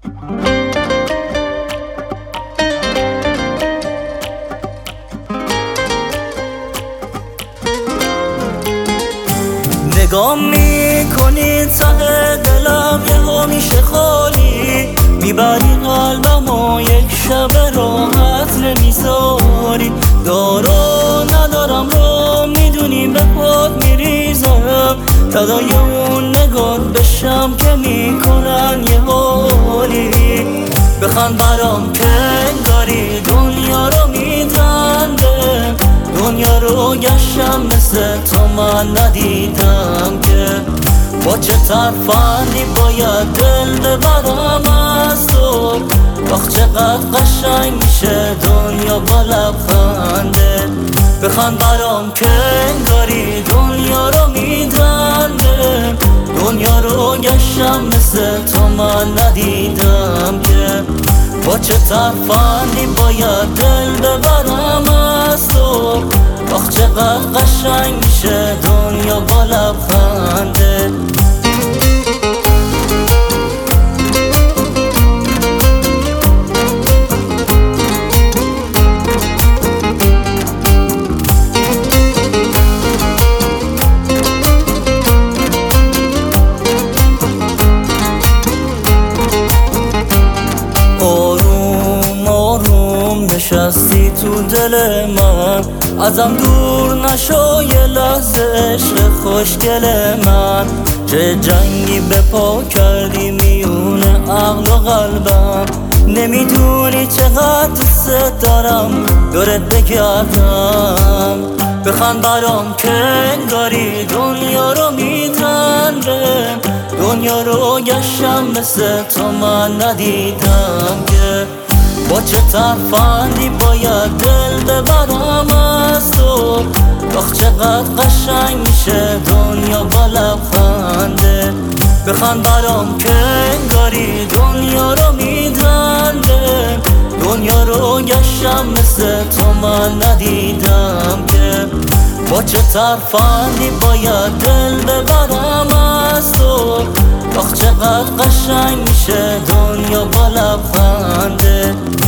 نگاه میکنی ته دلم یهو میشه خالی، میبری قلبم و یک شب راحت نمیذاری. دارو ندارم رو میدونی به پات میریزم، فدای اون نگات بشم که میکنن یه حالی. بخند برام که انگاری دنیا رو میدنده، دنیا رو گشتم مثل تو من ندیدم که با چه ترفندی باید دل ببرم از تو. وقت چقدر قشنگ میشه دنیا با لبخنده. بخند برام که انگاری دنیا رو میدنده، دنیا رو گشتم مثل تو من ندیدم که با چه ترفندی باید دل ببرم از تو. وقت چقدر قشنگ میشه دنیا با لبخنده. آروم آروم نشستی تو دل من، ازم دور نشو یه لحظه عشق خوشگل من. چه جنگی به پا کردی میونه عقل و قلبم، نمیدونی چقدر دوست دارم دورت بگردم. بخند برام که انگاری دنیا رو میدنده، دنیا رو گشتم مثل تو من ندیدم که با چه ترفندی باید دل ببرم از تو. وقت چقدر قشنگ میشه دنیا با لبخنده. بخند برام که انگاری دنیا رو میدنده، دنیا رو گشتم مثل تو من ندیدم که با چه ترفندی باید دل ببرم از تو. وقت چقدر قشنگ میشه دنیا با لبخنده.